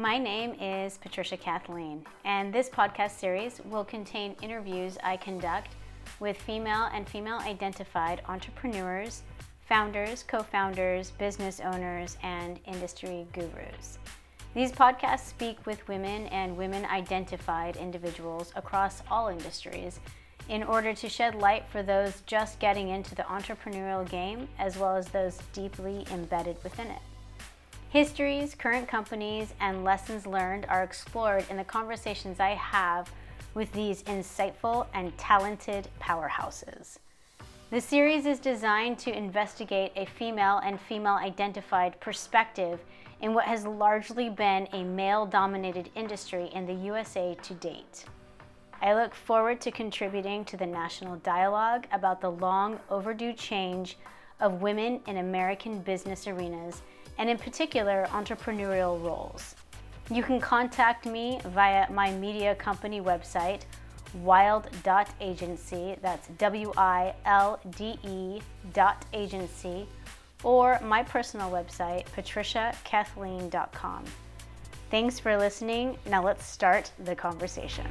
My name is Patricia Kathleen, and this podcast series will contain interviews I conduct with female and female-identified entrepreneurs, founders, co-founders, business owners, and industry gurus. These podcasts speak with women and women-identified individuals across all industries in order to shed light for those just getting into the entrepreneurial game, as well as those deeply embedded within it. Histories, current companies, and lessons learned are explored in the conversations I have with these insightful and talented powerhouses. The series is designed to investigate a female and female-identified perspective in what has largely been a male-dominated industry in the USA to date. I look forward to contributing to the national dialogue about the long overdue change of women in American business arenas, and in particular, entrepreneurial roles. You can contact me via my media company website, wilde.agency, that's WILDE.agency, or my personal website, patriciakathleen.com. Thanks for listening. Now let's start the conversation.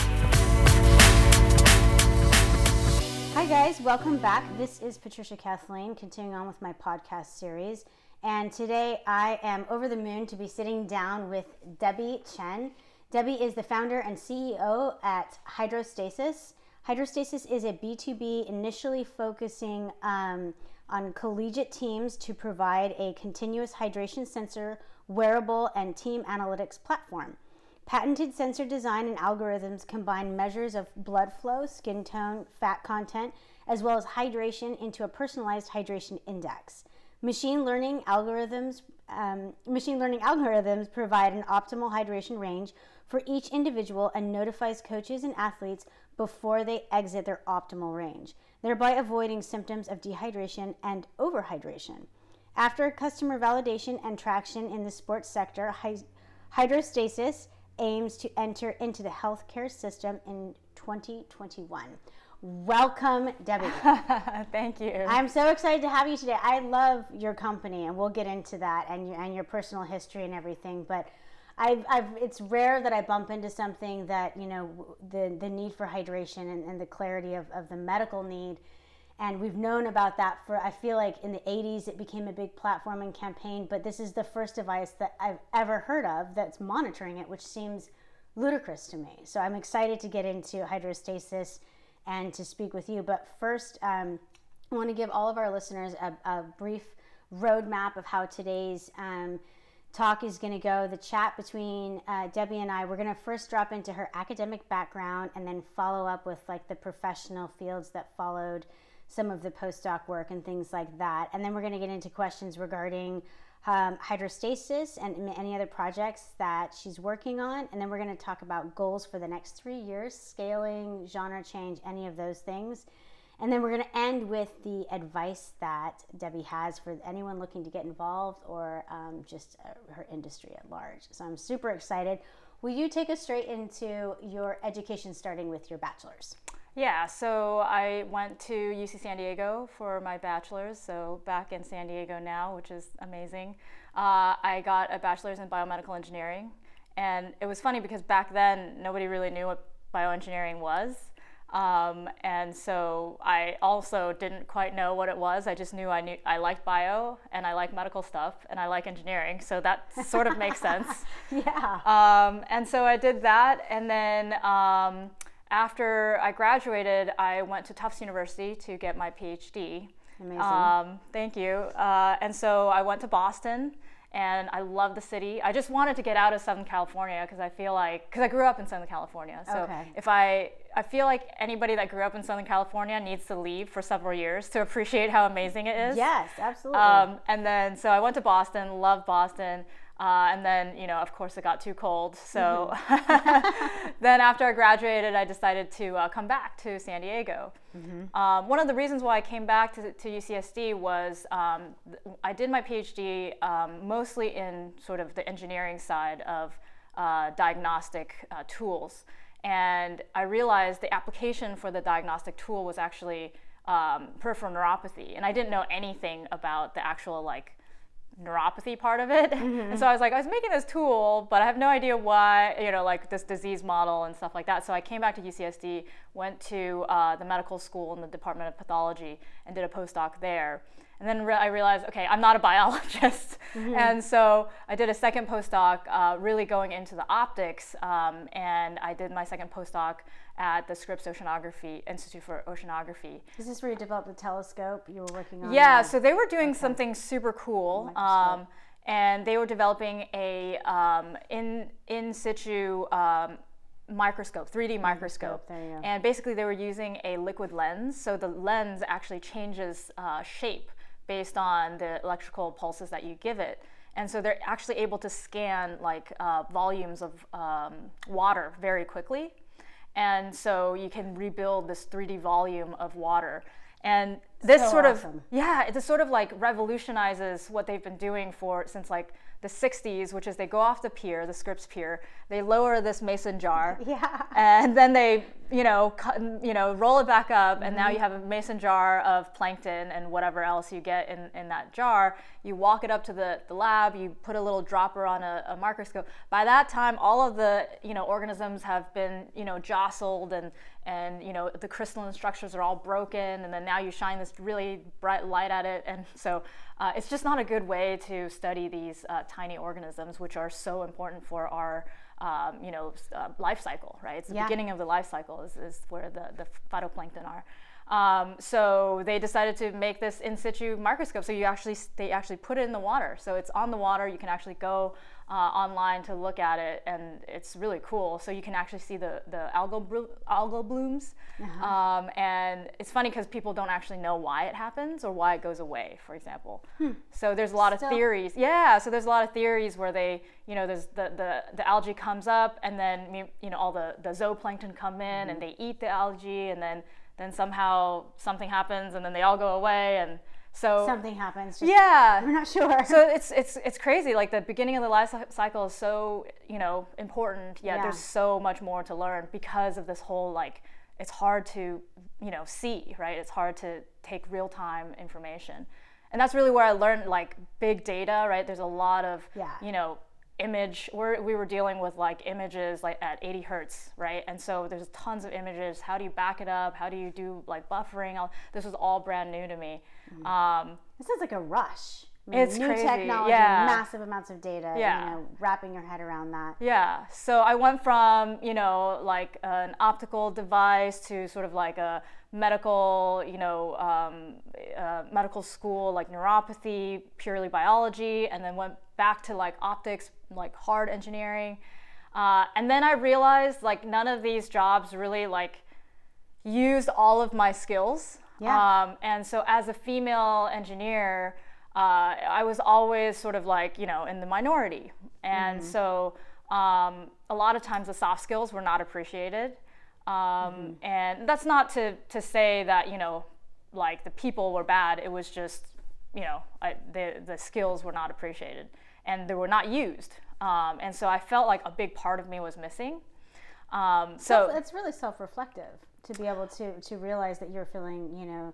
Hi guys, welcome back. This is Patricia Kathleen, continuing on with my podcast series. And today I am over the moon to be sitting down with Debbie Chen. Debbie is the founder and CEO at Hydrostasis. Hydrostasis is a B2B initially focusing on collegiate teams to provide a continuous hydration sensor, wearable, and team analytics platform. Patented sensor design and algorithms combine measures of blood flow, skin tone, fat content, as well as hydration into a personalized hydration index. Machine learning algorithms provide an optimal hydration range for each individual and notifies coaches and athletes before they exit their optimal range, thereby avoiding symptoms of dehydration and overhydration. After customer validation and traction in the sports sector, Hydrostasis aims to enter into the healthcare system in 2021. Welcome, Debbie. Thank you. I'm so excited to have you today. I love your company, and we'll get into that and your personal history and everything. But it's rare that I bump into something that, the need for hydration and the clarity of the medical need. And we've known about that I feel like in the 80s it became a big platform and campaign, but this is the first device that I've ever heard of that's monitoring it, which seems ludicrous to me. So I'm excited to get into Hydrostasis and to speak with you. But first, I want to give all of our listeners a brief roadmap of how today's talk is going to go. The chat between Debbie and I, we're going to first drop into her academic background and then follow up with like the professional fields that followed, some of the postdoc work and things like that. And then we're going to get into questions regarding Hydrostasis and any other projects that she's working on. And then we're going to talk about goals for the next 3 years, scaling, genre change, any of those things. And then we're going to end with the advice that Debbie has for anyone looking to get involved or just her industry at large. So I'm super excited. Will you take us straight into your education, starting with your bachelor's? Yeah, so I went to UC San Diego for my bachelor's, so back in San Diego now, which is amazing. I got a bachelor's in biomedical engineering, and it was funny because back then nobody really knew what bioengineering was, and so I also didn't quite know what it was. I just knew I liked bio, and I like medical stuff, and I like engineering, so that sort of makes sense. Yeah. And so I did that, and then after I graduated, I went to Tufts University to get my PhD. Amazing. Thank you. And so I went to Boston, and I love the city. I just wanted to get out of Southern California because I grew up in Southern California. So okay. if I feel like anybody that grew up in Southern California needs to leave for several years to appreciate how amazing it is. Yes, absolutely. And then, so I went to Boston, loved Boston. And then, of course, it got too cold. So then after I graduated, I decided to come back to San Diego. Mm-hmm. One of the reasons why I came back to UCSD was I did my PhD mostly in sort of the engineering side of diagnostic tools. And I realized the application for the diagnostic tool was actually peripheral neuropathy. And I didn't know anything about the actual neuropathy part of it. And so I was making this tool, but I have no idea why, like this disease model and stuff like that. So I came back to UCSD, went to the medical school in the Department of Pathology and did a postdoc there. And then I realized, okay, I'm not a biologist. And so I did a second postdoc really going into the optics. And I did my second postdoc at the Scripps Oceanography Institute for Oceanography. Is this where you developed the telescope you were working on? Yeah, so they were doing something super cool. And they were developing a in situ microscope, 3D microscope. There you go. And basically they were using a liquid lens. So the lens actually changes shape based on the electrical pulses that you give it. And so they're actually able to scan like volumes of water very quickly. And so you can rebuild this 3D volume of water. And this So sort awesome. it just sort of like revolutionizes what they've been doing since like the 60s, which is they go off the pier, the Scripps pier, they lower this mason jar, Yeah. and then they, roll it back up, and now you have a mason jar of plankton and whatever else you get in that jar. You walk it up to the lab, you put a little dropper on a microscope. By that time, all of the, organisms have been, jostled and the crystalline structures are all broken, and then now you shine this really bright light at it. And so it's just not a good way to study these tiny organisms, which are so important for our life cycle, right? It's the beginning of the life cycle is where the phytoplankton are. So they decided to make this in situ microscope. So they actually put it in the water. So it's on the water. You can actually go online to look at it, and it's really cool. So you can actually see the algal blooms. And it's funny because people don't actually know why it happens or why it goes away, for example. So there's a lot of theories. Yeah, so there's a lot of theories where they, there's the algae comes up, and then, all the zooplankton come in and they eat the algae, and then somehow something happens, and then they all go away, and so Something happens. We're not sure. So it's crazy. Like the beginning of the life cycle is so important. Yet there's so much more to learn because of this whole it's hard to see, right? It's hard to take real time information, and that's really where I learned big data, right? There's a lot of image. We were dealing with images at 80 hertz, right? And so there's tons of images. How do you back it up? How do you do buffering? This was all brand new to me. It sounds like a rush. It's new crazy. technology, massive amounts of data. Wrapping your head around that. Yeah. So I went from an optical device to sort of a medical, medical school neuropathy, purely biology, and then went back to optics, hard engineering, and then I realized none of these jobs really used all of my skills. And so as a female engineer, I was always sort of in the minority, and so a lot of times the soft skills were not appreciated. And that's not to say that the people were bad. It was just the skills were not appreciated, and they were not used. And so I felt like a big part of me was missing. So it's really self-reflective to be able to realize that you're feeling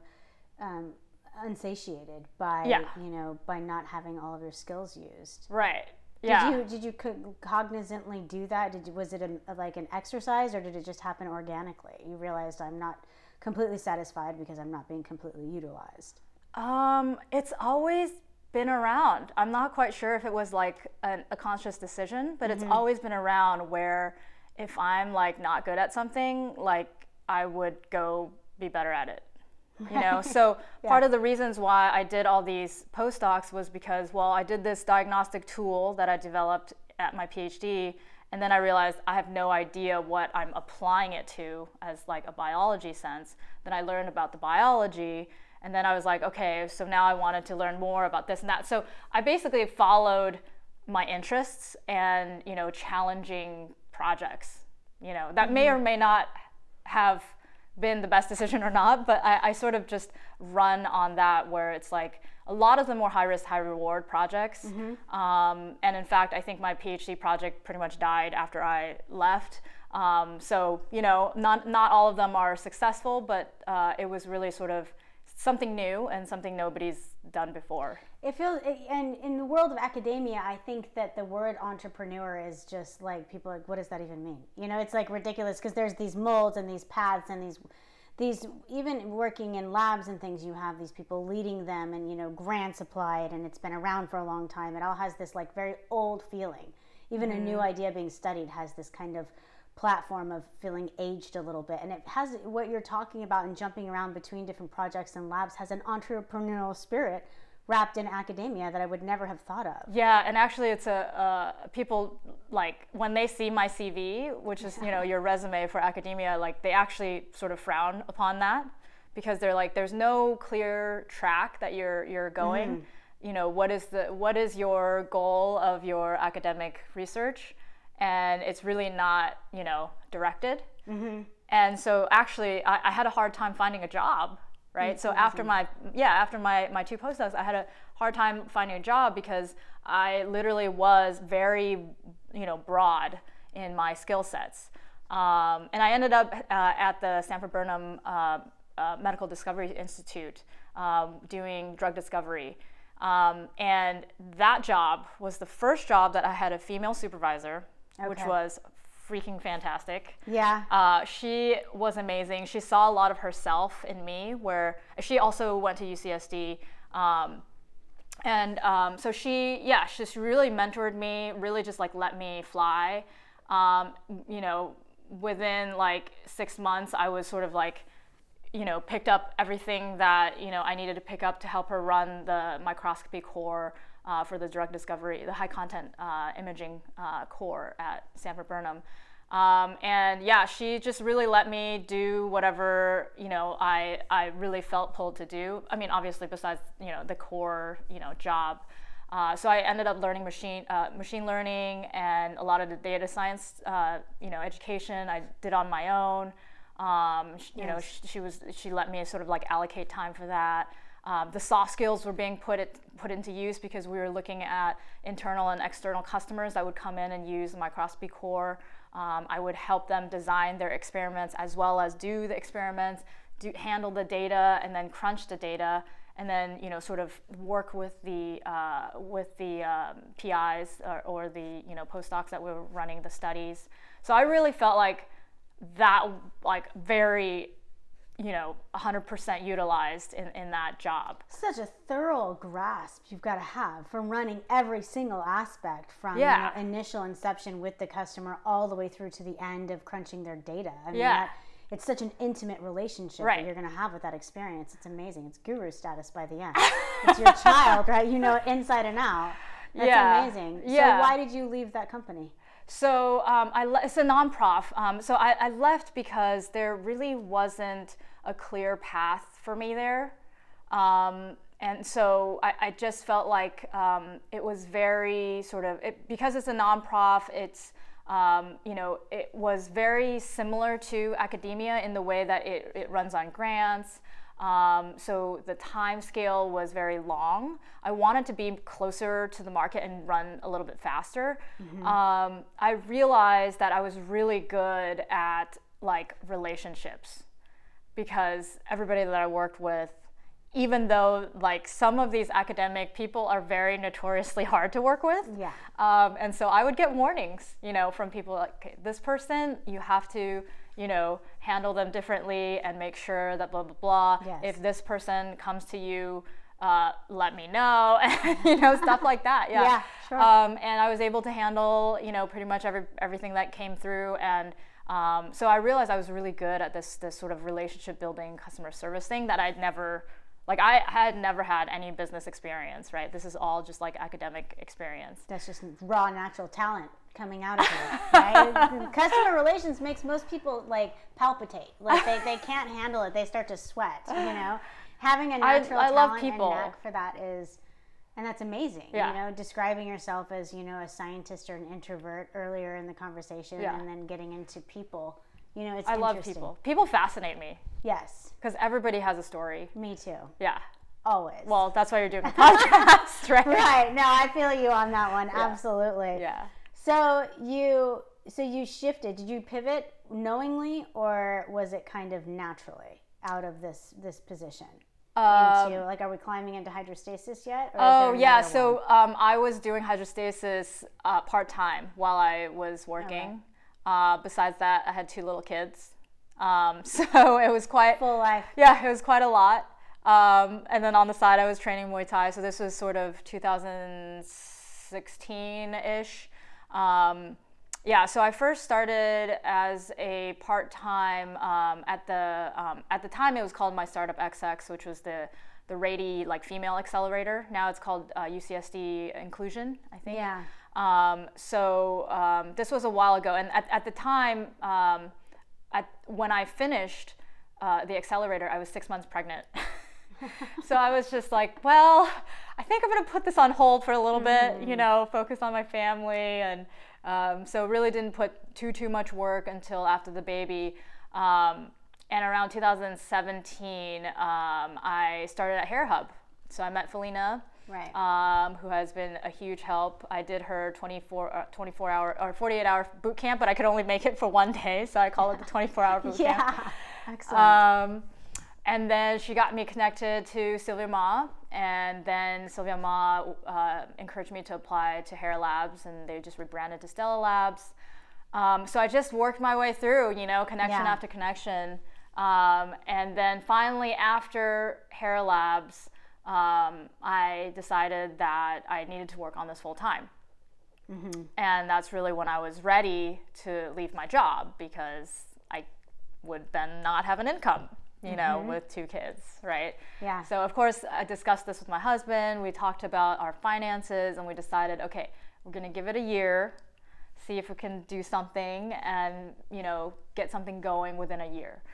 unsatiated by by not having all of your skills used. Right. Yeah. Did you cognizantly do that? Was it an exercise, or did it just happen organically? You realized I'm not completely satisfied because I'm not being completely utilized. It's always been around. I'm not quite sure if it was a conscious decision, but it's always been around where if I'm not good at something, I would go be better at it. So part of the reasons why I did all these postdocs was because, I did this diagnostic tool that I developed at my PhD, and then I realized I have no idea what I'm applying it to as a biology sense. Then I learned about the biology, and then I was okay, so now I wanted to learn more about this and that. So I basically followed my interests and, challenging projects, that may or may not have been the best decision or not, but I sort of just run on that, where it's a lot of them were high risk, high reward projects. And in fact, I think my PhD project pretty much died after I left. So, not all of them are successful, but it was really sort of something new and something nobody's done before. It feels, and in the world of academia, I think that the word entrepreneur is just like, people are like, what does that even mean? You know, it's like ridiculous because there's these molds and these paths and these even working in labs and things, you have these people leading them and, you know, grants applied and it's been around for a long time. It all has this like very old feeling. Even a new idea being studied has this kind of platform of feeling aged a little bit, and it has what you're talking about, and jumping around between different projects and labs has an entrepreneurial spirit wrapped in academia that I would never have thought of. Yeah, and actually it's people, like, when they see my CV, which is, you know, your resume for academia, like, they actually sort of frown upon that because they're like, there's no clear track that you're going. You know, what is your goal of your academic research? And it's really not, you know, directed. And so actually I had a hard time finding a job, right? So after my two postdocs, I had a hard time finding a job because I literally was very, you know, broad in my skill sets. And I ended up at the Sanford Burnham Medical Discovery Institute doing drug discovery. And that job was the first job that I had a female supervisor, which was freaking fantastic. Yeah. She was amazing. She saw a lot of herself in me, where she also went to UCSD. So she really mentored me, really just like let me fly. You know, within like 6 months, I was sort of like, you know, picked up everything that, you know, I needed to pick up to help her run the microscopy core for the drug discovery, the high content imaging core at Sanford Burnham. And yeah, she just really let me do whatever, you know, I really felt pulled to do. I mean, obviously besides, you know, the core, you know, job. So I ended up learning machine learning and a lot of the data science, you know, education I did on my own. You know, she let me sort of like allocate time for that. The soft skills were being put into use because we were looking at internal and external customers that would come in and use the microscopy core. I would help them design their experiments as well as do the experiments, handle the data, and then crunch the data, and then, you know, sort of work with the PIs or the, you know, postdocs that were running the studies. So I really felt like that, like, very, you know, 100% utilized in that job. Such a thorough grasp you've got to have from running every single aspect from you know, initial inception with the customer all the way through to the end of crunching their data. I mean, it's such an intimate relationship that you're going to have with that experience. It's amazing. It's guru status by the end. It's your child, right? You know it inside and out. That's amazing. So why did you leave that company? So it's a non-prof. So I left because there really wasn't a clear path for me there. And so I just felt like it was very sort of, because it's a non-prof, it's, you know, it was very similar to academia in the way that it runs on grants. So the time scale was very long. I wanted to be closer to the market and run a little bit faster. I realized that I was really good at like relationships, because everybody that I worked with, even though like some of these academic people are very notoriously hard to work with. And so I would get warnings, you know, from people like, okay, this person, you have to, you know, handle them differently and make sure that blah, blah, blah. If this person comes to you, let me know, you know, stuff like that. And I was able to handle, you know, pretty much everything that came through. And so I realized I was really good at this sort of relationship building, customer service thing that I had never had any business experience, right? This is all just like academic experience. That's just raw natural talent coming out of you, right? Customer relations makes most people like palpitate, like they can't handle it. They start to sweat, you know? Having a natural talent and knack for that is, and that's amazing. You know, describing yourself as, you know, a scientist or an introvert earlier in the conversation, and then getting into people. You know, it's I love people. People fascinate me. Yes. Because everybody has a story. Me too. Yeah. Always. Well, that's why you're doing a podcast, right? Right. No, I feel you on that one. Absolutely. Yeah. So you shifted. Did you pivot knowingly, or was it kind of naturally out of this position? into, like, are we climbing into hydrostasis yet? Or Oh is there yeah, another so one? I was doing hydrostasis part-time while I was working. Besides that, I had 2 little kids. So it was quite Full life. Yeah, it was quite a lot. And then on the side, I was training Muay Thai. So this was sort of 2016-ish. Yeah, so I first started as a part-time at the time it was called My Startup XX, which was the Rady like female accelerator. Now it's called UCSD Inclusion, I think. Yeah. This was a while ago, and at the time, when I finished the accelerator, I was 6 months pregnant. So I was just like, well, I think I'm going to put this on hold for a little bit, focus on my family. And so really didn't put too much work until after the baby. And around 2017, I started at Hair Hub. So I met Felina, right. Who has been a huge help. I did her 24-hour or 48-hour boot camp, but I could only make it for 1 day. So I call it the 24-hour boot camp. Yeah, excellent. And then she got me connected to Sylvia Ma, and then Sylvia Ma encouraged me to apply to Hair Labs, and they just rebranded to Stella Labs. So I just worked my way through, connection after connection. And then finally, after Hair Labs, I decided that I needed to work on this full time. Mm-hmm. And that's really when I was ready to leave my job, because I would then not have an income. With 2 kids, right? Yeah. So of course I discussed this with my husband. We talked about our finances, and we decided, okay, we're gonna give it a year, see if we can do something, and get something going within a year.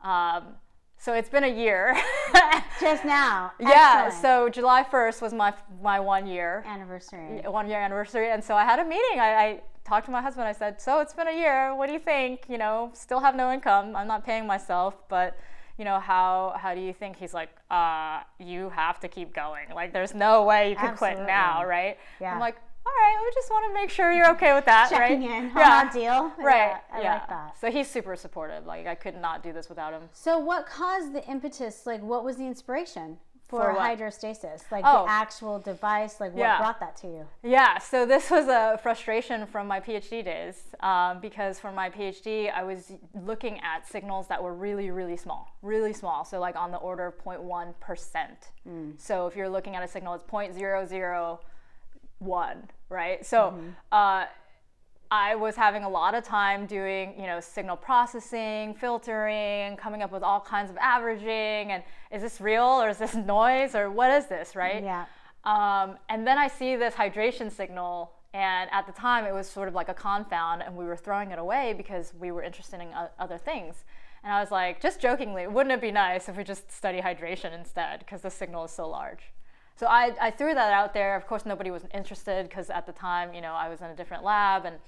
So it's been a year. Just now. Yeah. Excellent. So July 1st was my 1 year anniversary. 1 year anniversary, and so I had a meeting. I talked to my husband. I said, so it's been a year. What do you think? Still have no income. I'm not paying myself, but how do you think? He's like, you have to keep going. Like, there's no way you can quit now, right? Yeah. I'm like, all right, we just want to make sure you're okay with that, Checking right? in on that deal. Right. I like that. So he's super supportive. Like, I could not do this without him. So what caused the impetus? Like, what was the inspiration for hydrostasis? Like, the actual device, like, what brought that to you? Yeah, so this was a frustration from my PhD days, because for my PhD, I was looking at signals that were really, really small. So like on the order of 0.1%. So if you're looking at a signal, it's 0.001, right? So I was having a lot of time doing, signal processing, filtering, coming up with all kinds of averaging, and is this real, or is this noise, or what is this, right? Yeah. And then I see this hydration signal, and at the time it was sort of like a confound, and we were throwing it away because we were interested in other things. And I was like, just jokingly, wouldn't it be nice if we just study hydration instead, because the signal is so large? So I threw that out there. Of course, nobody was interested, because at the time, I was in a different lab, and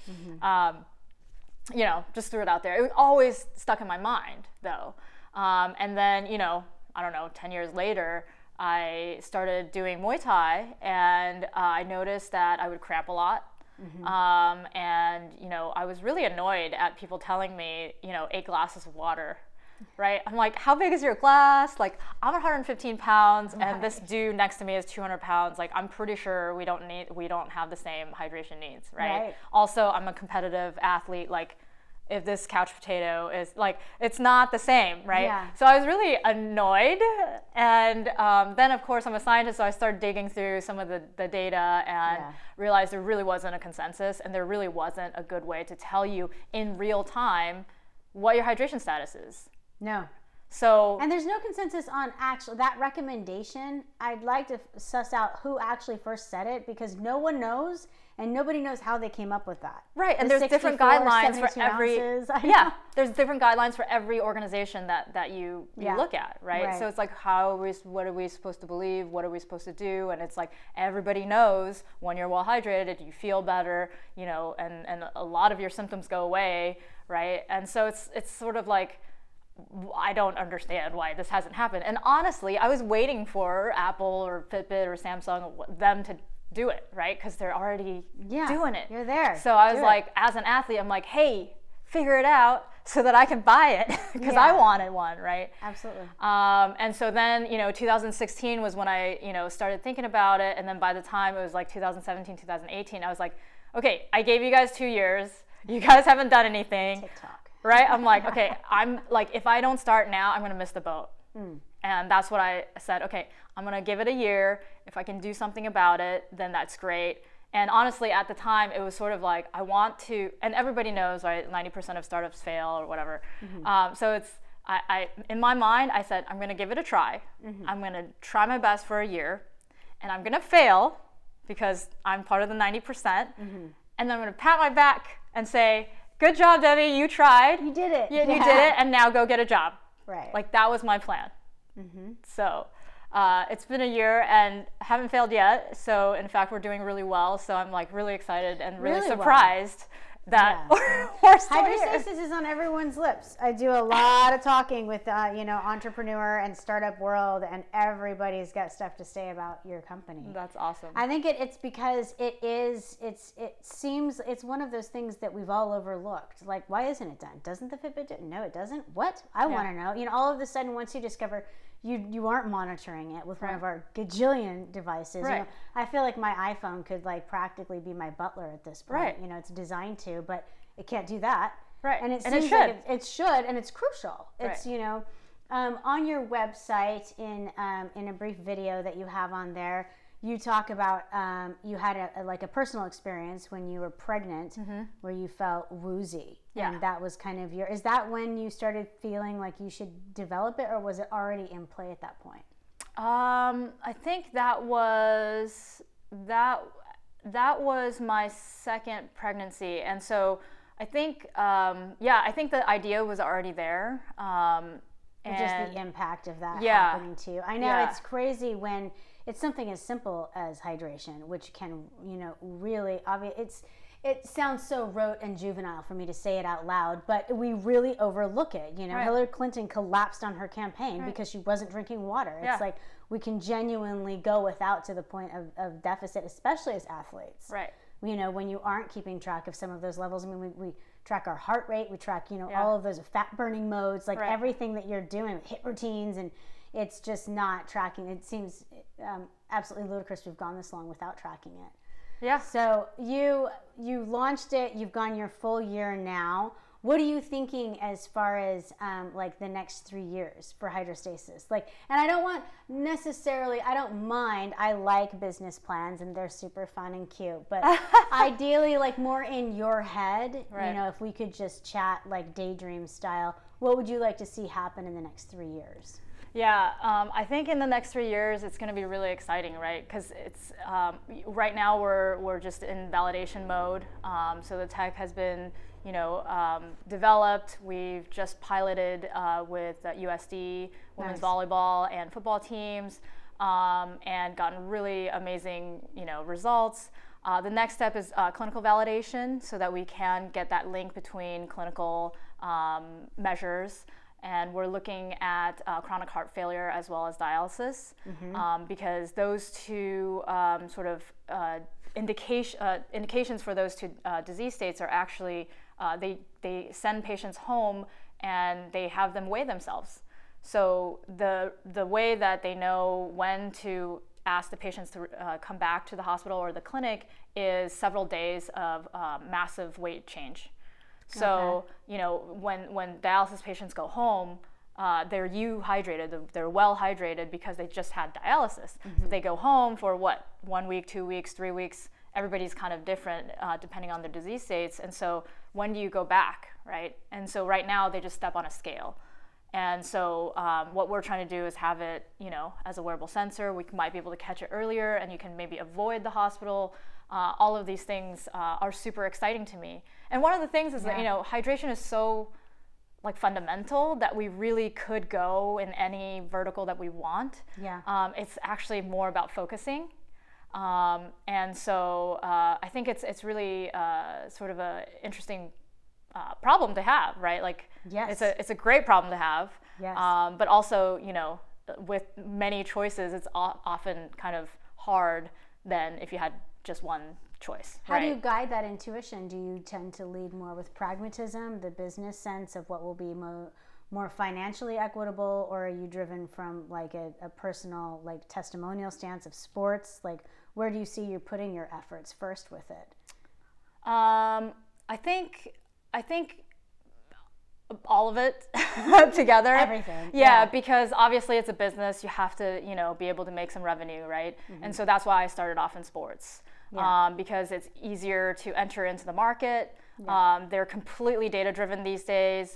just threw it out there. It was always stuck in my mind, though. And then, I don't know, 10 years later, I started doing Muay Thai, and I noticed that I would cramp a lot. And, I was really annoyed at people telling me, 8 glasses of water. Right? I'm like, how big is your glass? Like, I'm 115 pounds, and this dude next to me is 200 pounds. Like, I'm pretty sure we don't have the same hydration needs, right? Also, I'm a competitive athlete. Like, if this couch potato is like, it's not the same, right? Yeah. So I was really annoyed, and then of course I'm a scientist, so I started digging through some of the data and realized there really wasn't a consensus, and there really wasn't a good way to tell you in real time what your hydration status is. No. So, and there's no consensus on that recommendation. I'd like to suss out who actually first said it, because no one knows, and nobody knows how they came up with that. Right, and there's different guidelines for every there's different guidelines for every organization that you look at, right? So it's like, what are we supposed to believe? What are we supposed to do? And it's like, everybody knows when you're well hydrated, you feel better, and a lot of your symptoms go away, right? And so it's sort of like, I don't understand why this hasn't happened. And honestly, I was waiting for Apple or Fitbit or Samsung, them to do it, right? Because they're already doing it. You're there. So I was like, as an athlete, I'm like, hey, figure it out so that I can buy it because I wanted one, right? Absolutely. And so then, 2016 was when I, started thinking about it. And then by the time it was like 2017, 2018, I was like, okay, I gave you guys 2 years. You guys haven't done anything. TikTok. Right? I'm like, okay, I'm like, if I don't start now, I'm going to miss the boat. And that's what I said, okay, I'm going to give it a year. If I can do something about it, then that's great. And honestly, at the time, it was sort of like, I want to, and everybody knows, right, 90% of startups fail or whatever. So it's, I in my mind, I said, I'm going to give it a try. I'm going to try my best for a year, and I'm going to fail because I'm part of the 90%. And then I'm going to pat my back and say, good job, Debbie, you tried. You did it. You did it, and now go get a job. Right. Like, that was my plan. So it's been a year and haven't failed yet. So in fact, we're doing really well. So I'm like really excited and really surprised that we're still here. Hydrostasis is on everyone's lips. I do a lot of talking with entrepreneur and startup world, and everybody's got stuff to say about your company. That's awesome. I think it's because it seems it's one of those things that we've all overlooked. Like, why isn't it done? Doesn't the Fitbit do it? No, it doesn't. What? I want to know. All of a sudden, once you discover you aren't monitoring it with one of our gajillion devices. Right. I feel like my iPhone could like practically be my butler at this point. Right. It's designed to, but it can't do that. Right. And it And seems it should. like it should, and it's crucial. It's Right. On your website in a brief video that you have on there, you talk about you had a personal experience when you were pregnant where you felt woozy. Yeah. And that was kind of is that when you started feeling like you should develop it, or was it already in play at that point? I think that was my second pregnancy. And so I think, I think the idea was already there. And just the impact of that Yeah. happening to you. I know Yeah. it's crazy when it's something as simple as hydration, which can, really obvious. It sounds so rote and juvenile for me to say it out loud, but we really overlook it. Right. Hillary Clinton collapsed on her campaign Right. because she wasn't drinking water. Yeah. It's like we can genuinely go without to the point of deficit, especially as athletes. Right. When you aren't keeping track of some of those levels. I mean, we track our heart rate, we track, Yeah. all of those fat burning modes, like Right. everything that you're doing with HIIT routines, and it's just not tracking. It seems absolutely ludicrous to have gone this long without tracking it. Yeah. So you launched it, you've gone your full year now. What are you thinking as far as like the next 3 years for Hydrostasis? Like, and I don't mind. I like business plans and they're super fun and cute, but ideally, like more in your head. Right. If we could just chat like daydream style, what would you like to see happen in the next 3 years? Yeah, I think in the next 3 years it's going to be really exciting, right? Because it's right now we're just in validation mode. So the tech has been, developed. We've just piloted with USD women's volleyball and football teams, and gotten really amazing, results. The next step is clinical validation, so that we can get that link between clinical measures. And we're looking at chronic heart failure as well as dialysis, because those two indications for those two disease states are actually, they send patients home and they have them weigh themselves. So the way that they know when to ask the patients to come back to the hospital or the clinic is several days of massive weight change. So, when dialysis patients go home, they're hydrated, they're well hydrated because they just had dialysis. They go home for 1 week, 2 weeks, 3 weeks, everybody's kind of different depending on their disease states. And so when do you go back, right? And so right now they just step on a scale. And so what we're trying to do is have it, as a wearable sensor. We might be able to catch it earlier, and you can maybe avoid the hospital. All of these things are super exciting to me. And one of the things is that, hydration is so fundamental that we really could go in any vertical that we want. Yeah. It's actually more about focusing. And so I think it's really sort of a interesting problem to have, right? Like, yes. it's a great problem to have. Yes. But also, with many choices, it's often kind of hard than if you had just one choice. How do you guide that intuition? Do you tend to lead more with pragmatism, the business sense of what will be more financially equitable, or are you driven from like a personal, like testimonial stance of sports? Like, where do you see you putting your efforts first with it? I think all of it together. Everything. Yeah, because obviously it's a business. You have to, be able to make some revenue, right? Mm-hmm. And so that's why I started off in sports. Yeah. Because it's easier to enter into the market. Yeah. They're completely data-driven these days.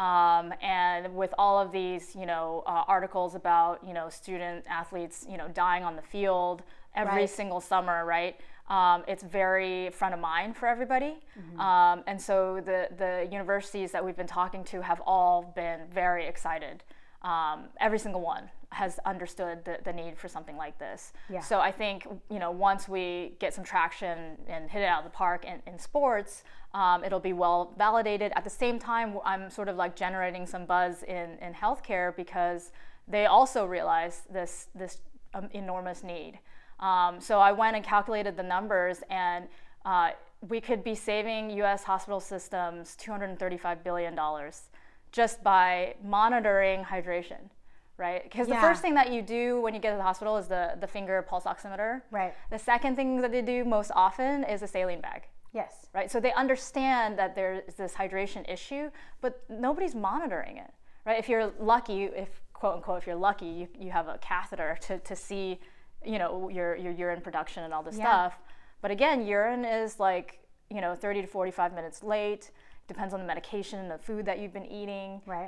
And with all of these, articles about, student athletes, dying on the field every single summer, right? It's very front of mind for everybody. Mm-hmm. And so the universities that we've been talking to have all been very excited. Every single one has understood the need for something like this. Yeah. So I think, once we get some traction and hit it out of the park in sports, it'll be well validated. At the same time, I'm sort of like generating some buzz in healthcare because they also realize this enormous need. So I went and calculated the numbers, and we could be saving U.S. hospital systems $235 billion just by monitoring hydration, right? Because the first thing that you do when you get to the hospital is the finger pulse oximeter. Right. The second thing that they do most often is a saline bag. Yes. Right. So they understand that there's this hydration issue, but nobody's monitoring it, right? If you're lucky, quote unquote, if you're lucky, you have a catheter to see, your urine production and all this stuff. But again, urine is like, 30 to 45 minutes late. Depends on the medication and the food that you've been eating. Right.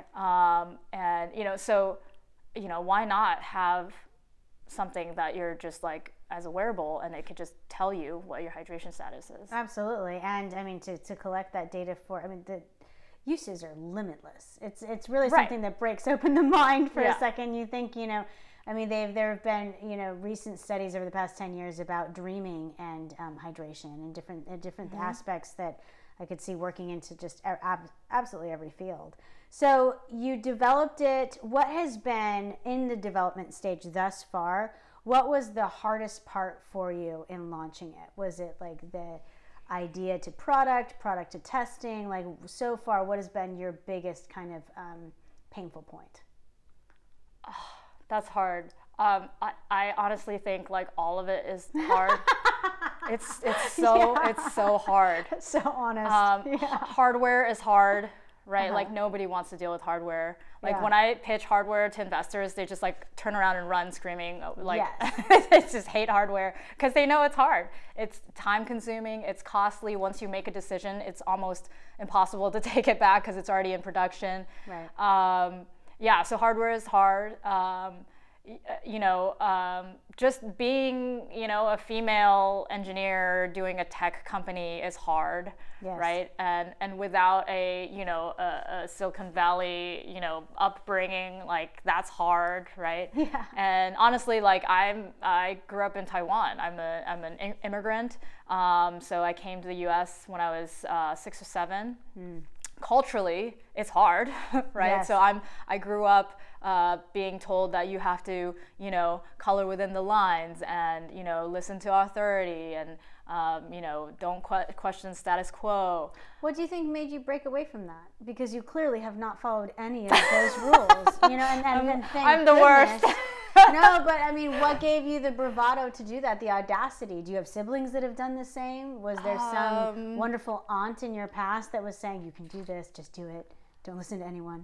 And, so, why not have something that you're just like as a wearable and it could just tell you what your hydration status is. Absolutely. And I mean, to collect that data the uses are limitless. It's really something that breaks open the mind for a second. You think, there have been, recent studies over the past 10 years about dreaming and hydration and different aspects that I could see working into just absolutely every field. So you developed it. What has been in the development stage thus far? What was the hardest part for you in launching it? Was it like the idea to product to testing? Like so far, what has been your biggest kind of painful point? Oh, that's hard. I honestly think like all of it is hard. It's so hard. So honest. Hardware is hard, right? Uh-huh. Like nobody wants to deal with hardware. Like when I pitch hardware to investors, they just like turn around and run screaming. Like they just hate hardware because they know it's hard. It's time consuming. It's costly. Once you make a decision, it's almost impossible to take it back because it's already in production. Right. So hardware is hard. Just being, a female engineer doing a tech company is hard, right? And without a Silicon Valley, upbringing, like that's hard, right? Yeah. And honestly, like I grew up in Taiwan. I'm an immigrant. So I came to the U.S. when I was 6 or 7. Mm. Culturally, it's hard, right? Yes. So I grew up being told that you have to, color within the lines and, listen to authority and, don't question status quo. What do you think made you break away from that? Because you clearly have not followed any of those rules, and I'm the worst. No, but I mean, what gave you the bravado to do that, the audacity? Do you have siblings that have done the same? Was there some wonderful aunt in your past that was saying, you can do this, just do it, don't listen to anyone?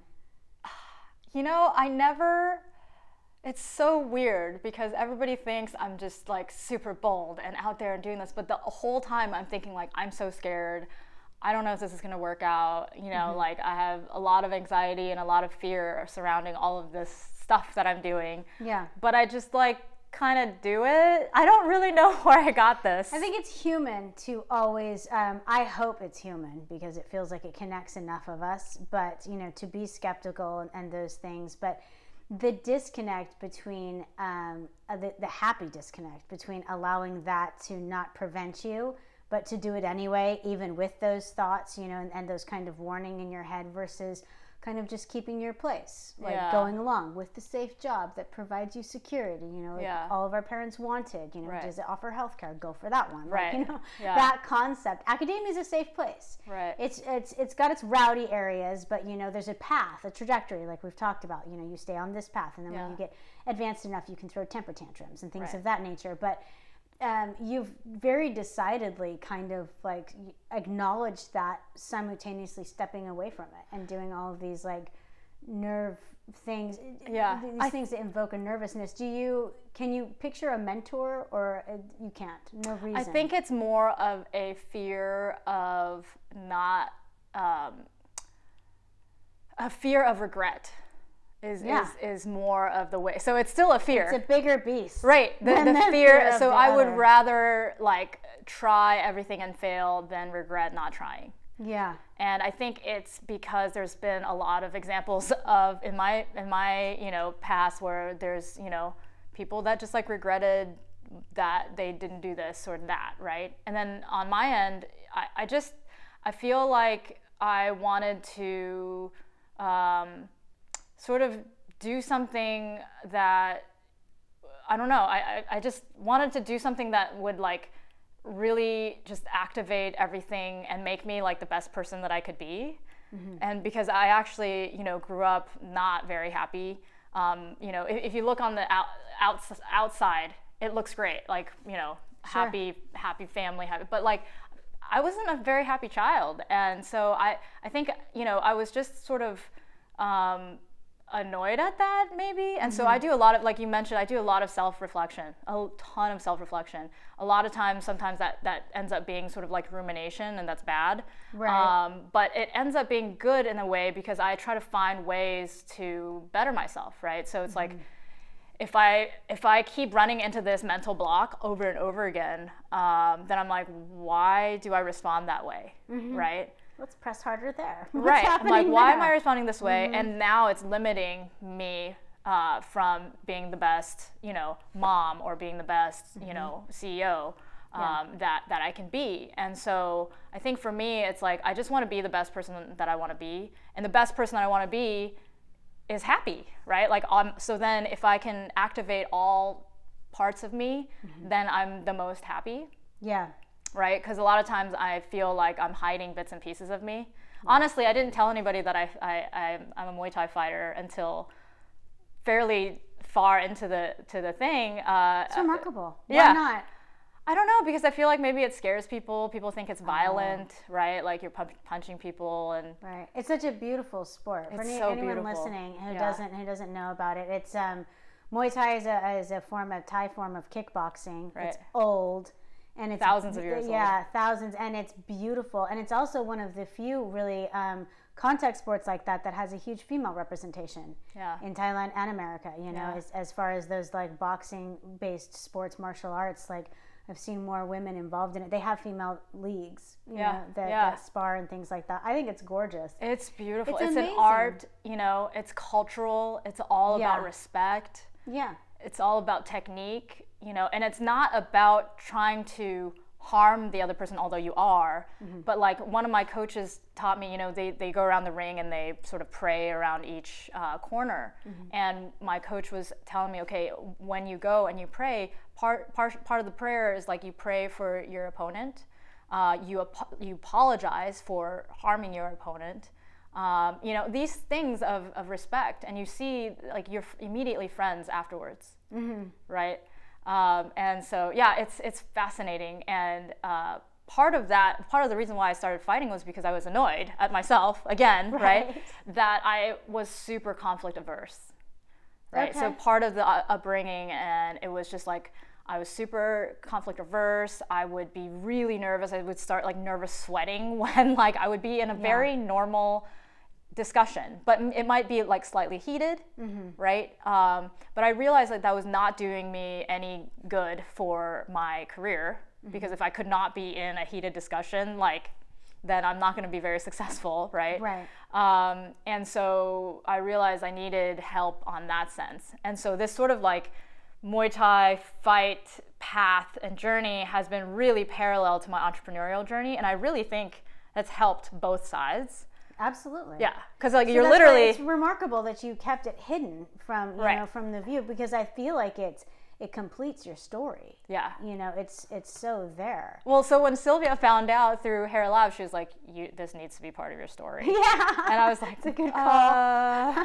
It's so weird because everybody thinks I'm just like super bold and out there and doing this, but the whole time I'm thinking like, I'm so scared. I don't know if this is going to work out. Like I have a lot of anxiety and a lot of fear surrounding all of this stuff that I'm doing. Yeah. But I just like kind of do it. I don't really know where I got this. I think it's human to always, I hope it's human because it feels like it connects enough of us, but to be skeptical and those things. But the disconnect between, the happy disconnect between allowing that to not prevent you, but to do it anyway, even with those thoughts, and those kind of warning in your head versus kind of just keeping your place, like Yeah. going along with the safe job that provides you security, you know, like Yeah. all of our parents wanted, you know, Right. does it offer healthcare? Go for that one. Right. Like, you know, Yeah. that concept. Academia is a safe place. Right. It's got its rowdy areas, but you know, there's a path, a trajectory, like we've talked about. You know, you stay on this path, and then when Yeah. you get advanced enough, you can throw temper tantrums and things Right. of that nature. But you've very decidedly kind of like acknowledged that, simultaneously stepping away from it and doing all of these like nerve things, Yeah. these things that invoke a nervousness. Can you picture a mentor, or you can't? No reason. I think it's more of a fear of not, a fear of regret is more of the way. So it's still a fear. it's a bigger beast, Right, than the the fear. fear of So the I would other. rather like try everything and fail than regret not trying. Yeah. And I think it's because there's been a lot of examples of in my you know past where there's you know people that just like regretted that they didn't do this or that, right? And then on my end, I feel like I wanted to sort of do something that I don't know. I just wanted to do something that would like really just activate everything and make me like the best person that I could be. And because I actually, you know, grew up not very happy. You know, if you look on the outside, it looks great. Like, you know, Sure. happy family, happy. But like, I wasn't a very happy child, and so I think you know I was just sort of annoyed at that maybe. And so I do a lot of, like you mentioned, I do a lot of self-reflection, a ton of self-reflection. A lot of times, sometimes that ends up being sort of like rumination, and that's bad. Right. But it ends up being good in a way because I try to find ways to better myself, right? So it's like, if I keep running into this mental block over and over again, then I'm like, why do I respond that way, right? Let's press harder there. What's Right. I'm like, happening why there? am I responding this way? And now it's limiting me from being the best, you know, mom, or being the best, you know, CEO that I can be. And so I think for me, it's like, I just want to be the best person that I want to be. And the best person that I want to be is happy, right? Like, so then if I can activate all parts of me, then I'm the most happy. Yeah. Right? Because a lot of times I feel like I'm hiding bits and pieces of me. Honestly, I didn't tell anybody that I'm a Muay Thai fighter until fairly far into the thing. It's remarkable. yeah. Why not? I don't know, because I feel like maybe it scares people. People think it's violent, right? Like you're punching people and Right. It's such a beautiful sport. For It's so anyone beautiful. listening who Yeah. doesn't know about it, it's Muay Thai is a Thai form of kickboxing. Right. It's old, and it's Thousands of years old. Yeah, thousands, and it's beautiful, and it's also one of the few really contact sports like that has a huge female representation. Yeah. In Thailand and America, you know, Yeah. as far as those like boxing based sports, martial arts, like I've seen more women involved in it. They have female leagues, you Yeah, know, that, yeah. that spar and things like that. I think it's gorgeous. It's beautiful. It's It's an amazing. art, you know, it's cultural. It's all Yeah. about respect. Yeah. It's all about technique, you know, and it's not about trying to harm the other person, although you are. But like one of my coaches taught me, you know, they go around the ring and they sort of pray around each corner. And my coach was telling me, okay, when you go and you pray, part of the prayer is like you pray for your opponent. You apologize for harming your opponent. You know, these things of respect, and you see like you're immediately friends afterwards, right? And so yeah, it's fascinating. And part of the reason why I started fighting was because I was annoyed at myself again, right? That I was super conflict averse, right? So Okay. part of the upbringing, and it was just like I was super conflict averse. I would be really nervous. I would start like nervous sweating when like I would be in a very normal discussion, but it might be like slightly heated, right? But I realized that was not doing me any good for my career, because if I could not be in a heated discussion, like then I'm not going to be very successful, right? Right. And so I realized I needed help on that sense. And so this sort of like Muay Thai fight path and journey has been really parallel to my entrepreneurial journey, and I really think that's helped both sides. Absolutely. Yeah, because like So you're that's why literally. it's remarkable that you kept it hidden from you know from the view, because I feel like it completes your story. Yeah. You know, it's so there. Well, so when Sylvia found out through Hair Lab, she was like, "This needs to be part of your story." Yeah. And I was like, it's a good call.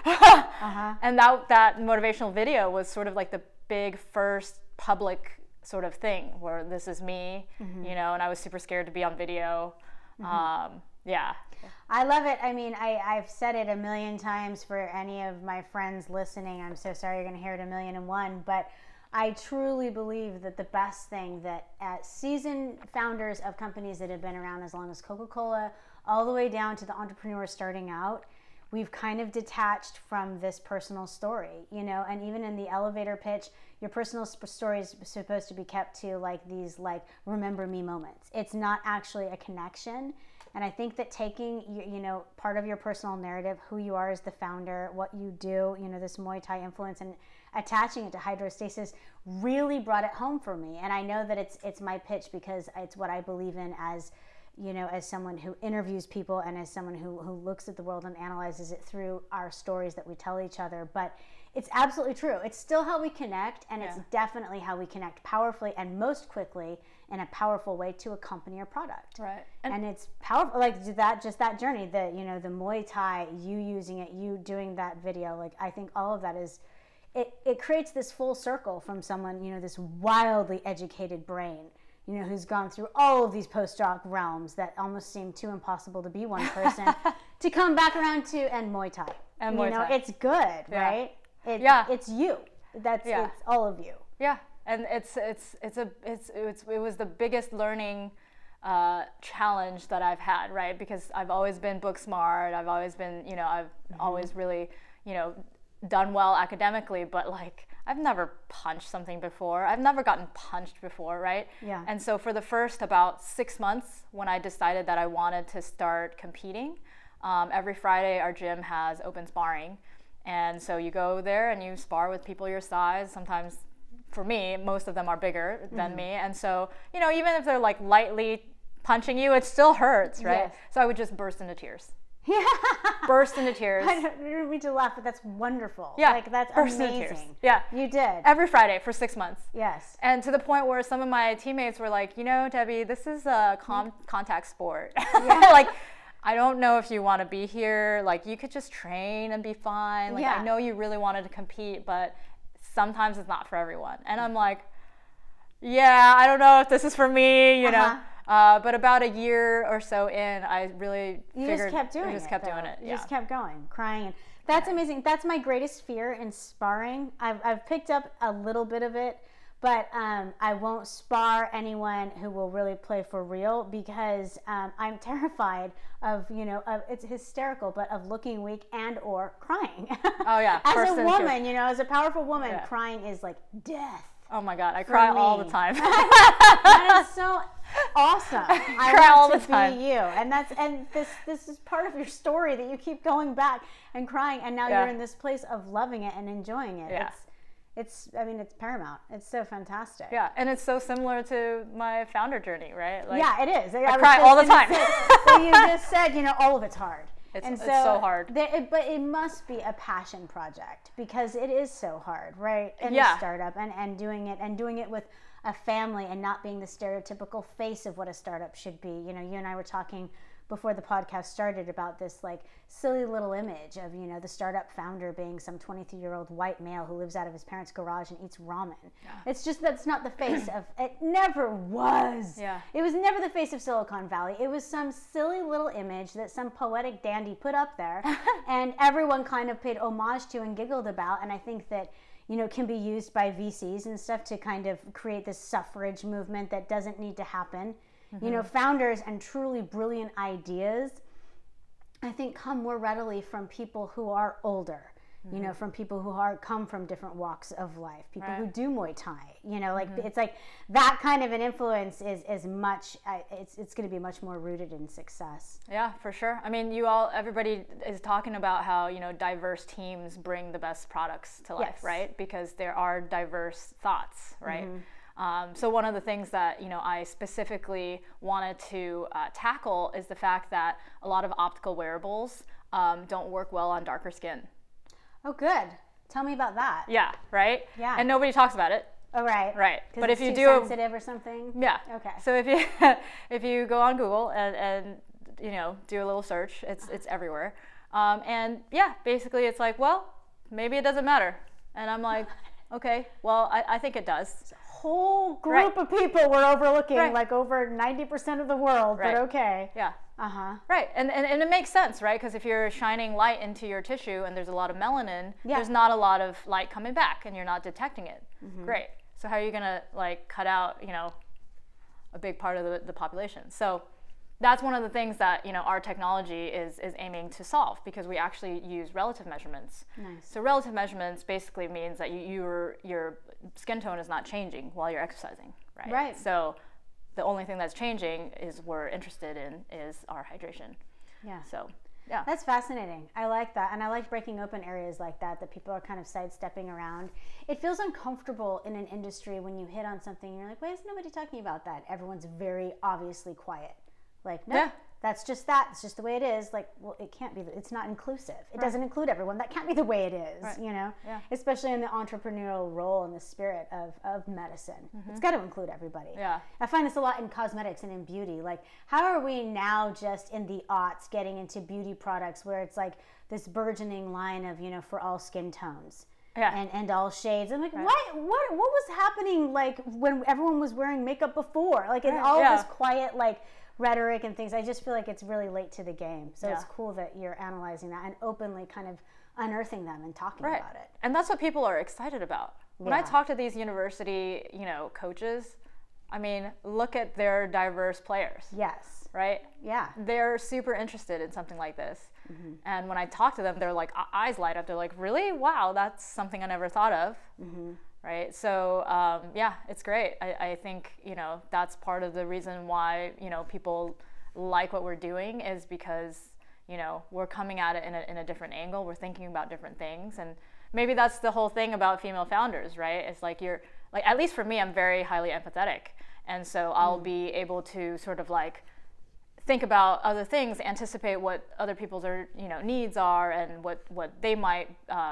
And that motivational video was sort of like the big first public sort of thing where this is me, you know, and I was super scared to be on video. Yeah. I love it. I mean, I've said it a million times for any of my friends listening. I'm so sorry you're going to hear it 1,000,001, but I truly believe that the best thing that seasoned founders of companies that have been around as long as Coca-Cola, all the way down to the entrepreneurs starting out, we've kind of detached from this personal story, you know, and even in the elevator pitch, your personal story is supposed to be kept to like these like remember me moments. It's not actually a connection. And I think that taking, you know, part of your personal narrative, who you are as the founder, what you do, you know, this Muay Thai influence, and attaching it to hydrostasis really brought it home for me. And I know that it's my pitch because it's what I believe in as, you know, as someone who interviews people and as someone who looks at the world and analyzes it through our stories that we tell each other. But it's absolutely true. It's still how we connect, and it's definitely how we connect powerfully and most quickly in a powerful way to a company or product. Right. And it's powerful, like that journey, the, you know, the Muay Thai, you using it, you doing that video, like I think all of that is, it creates this full circle from someone, you know, this wildly educated brain, you know, who's gone through all of these postdoc realms that almost seem too impossible to be one person, to come back around to and Muay Thai. And Muay Thai. It's good, right? It's you. It's all of you. Yeah, and it was the biggest learning challenge that I've had, right? Because I've always been book smart. I've always been, you know, I've always really, you know, done well academically, but like I've never punched something before. I've never gotten punched before, right? Yeah. And so for the first about 6 months, when I decided that I wanted to start competing, every Friday our gym has open sparring. And so you go there and you spar with people your size. Sometimes, for me, most of them are bigger than me. And so, you know, even if they're like lightly punching you, it still hurts, right? Yes. So I would just burst into tears. Yeah. Burst into tears. I don't mean to laugh, but that's wonderful. Yeah. Like, that's burst into tears. amazing. Yeah. You did. Every Friday for 6 months. Yes. And to the point where some of my teammates were like, you know, Debbie, this is a contact sport. Like, I don't know if you want to be here. Like, you could just train and be fine. Like, I know you really wanted to compete, but sometimes it's not for everyone. And I'm like, yeah, I don't know if this is for me, you know. But about a year or so in, I really figured just kept doing I just it. kept doing it. You just kept going, crying. And that's amazing. That's my greatest fear in sparring. I've picked up a little bit of it, but I won't spar anyone who will really play for real, because I'm terrified of, you know, it's hysterical, but of looking weak and or crying. Oh yeah. As a woman, you know, as a powerful woman, crying is like death. Oh my God, I cry all the time. That is so awesome. I cry all want the to time. be you, and this is part of your story that you keep going back and crying, and now you're in this place of loving it and enjoying it. Yeah. It's it's paramount. It's so fantastic. Yeah, and it's so similar to my founder journey, right? Like, yeah, it is. I cry all the time. So you just said, you know, all of it's hard. It's so hard. But it must be a passion project, because it is so hard, right? And a startup and doing it with a family and not being the stereotypical face of what a startup should be. You know, you and I were talking before the podcast started about this like silly little image of, you know, the startup founder being some 23-year-old white male who lives out of his parents' garage and eats ramen. Yeah. It's just, that's not the face of, it never was. Yeah. It was never the face of Silicon Valley. It was some silly little image that some poetic dandy put up there and everyone kind of paid homage to and giggled about. And I think that, you know, can be used by VCs and stuff to kind of create this suffrage movement that doesn't need to happen. You know, founders and truly brilliant ideas, I think, come more readily from people who are older, you know, from people who come from different walks of life, people who do Muay Thai, you know, like it's like that kind of an influence is much, it's going to be much more rooted in success. Yeah, for sure. I mean, everybody is talking about how, you know, diverse teams bring the best products to life, right? Because there are diverse thoughts, right? So one of the things that, you know, I specifically wanted to tackle is the fact that a lot of optical wearables don't work well on darker skin. Oh, good. Tell me about that. Yeah, right? Yeah. And nobody talks about it. Oh, right. Right. But if you do sensitive or something. Yeah. Okay. So if you go on Google and you know, do a little search, it's everywhere. And yeah, basically it's like, well, maybe it doesn't matter. And I'm like, okay, well, I think it does. Whole group of people we're overlooking, Right. like over 90% of the world, Right. but okay. Yeah. Uh-huh. Right, and it makes sense, right? Because if you're shining light into your tissue and there's a lot of melanin, there's not a lot of light coming back, and you're not detecting it. Great. So how are you gonna like cut out, you know, a big part of the population? So that's one of the things that, you know, our technology is aiming to solve, because we actually use relative measurements. Nice. So relative measurements basically means that your skin tone is not changing while you're exercising, right? Right. So the only thing that's changing is we're interested in is our hydration. Yeah. So yeah. That's fascinating. I like that. And I like breaking open areas like that people are kind of sidestepping around. It feels uncomfortable in an industry when you hit on something and you're like, why is nobody talking about that? Everyone's very obviously quiet. Like, no, Yeah. that's just that. It's just the way it is. Like, well, it can't be. It's not inclusive. It doesn't include everyone. That can't be the way it is, Right. you know? Yeah. Especially in the entrepreneurial role and the spirit of medicine. It's got to include everybody. Yeah. I find this a lot in cosmetics and in beauty. Like, how are we now just in the aughts getting into beauty products where it's like this burgeoning line of, you know, for all skin tones? Yeah. And all shades. I'm like, what was happening like when everyone was wearing makeup before? Like, in all Yeah. this quiet, like, rhetoric and things, I just feel like it's really late to the game. So it's Yeah. cool that you're analyzing that and openly kind of unearthing them and talking Right. about it. And that's what people are excited about. When I Yeah. talk to these university, you know, coaches, I mean, look at their diverse players, Yes. right? Yeah. They're super interested in something like this. And when I talk to them, they're like, eyes light up. They're like, really? Wow, that's something I never thought of. Right. So, yeah, it's great. I think, you know, that's part of the reason why, you know, people like what we're doing is because, you know, we're coming at it in a different angle. We're thinking about different things. And maybe that's the whole thing about female founders, right? It's like at least for me, I'm very highly empathetic. And so I'll be able to sort of like think about other things, anticipate what other people's needs are and what they might